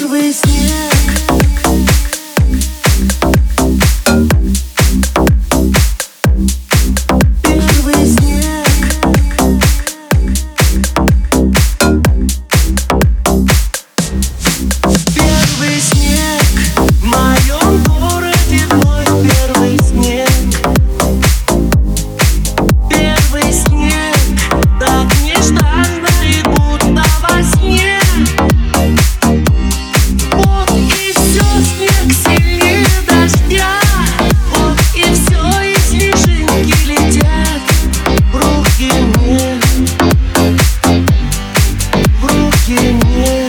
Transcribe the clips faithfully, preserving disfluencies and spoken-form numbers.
Первый снег. Первый снег. Первый снег. В моем городе твой первый снег. Первый снег. Так нежданно и будто во сне. Вот и все, снег сильнее дождя. Вот и все, и снежинки летят в руки мне, в руки мне.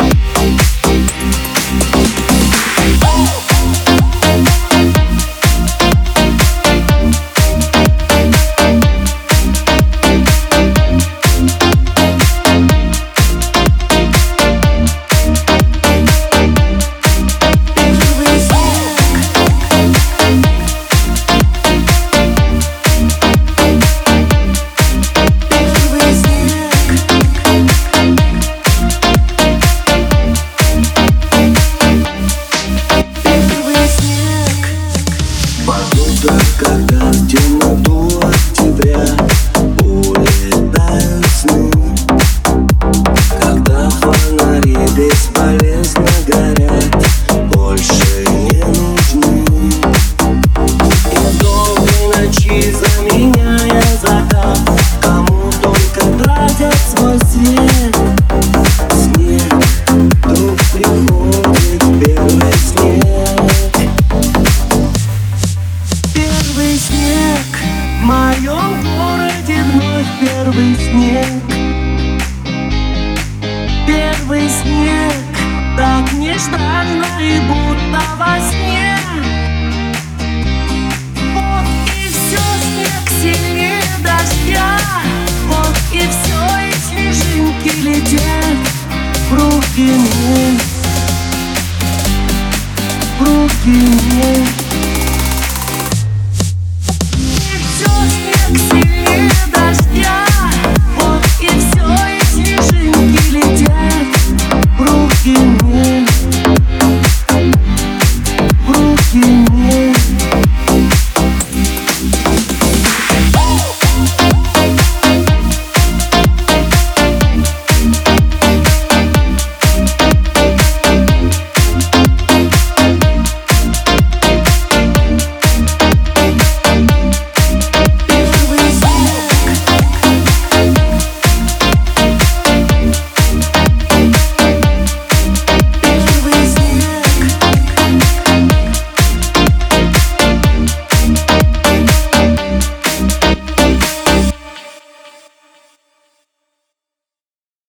Когда в темноту октября улетают сны, когда фонари бесполезно горят, больше не нужны. И долгие ночи заменяя закат, кому только тратят свой свет. Снег вдруг приходит, первый снег. Первый снег. В моем городе вновь первый снег. Первый снег. Так нежданно и будто во сне. Вот и все, снег сильнее дождя. Вот и все, и снежинки летят в руки мне, в руки мне. Снег сильнее дождя. Вот и все, и снежинки летят в руки.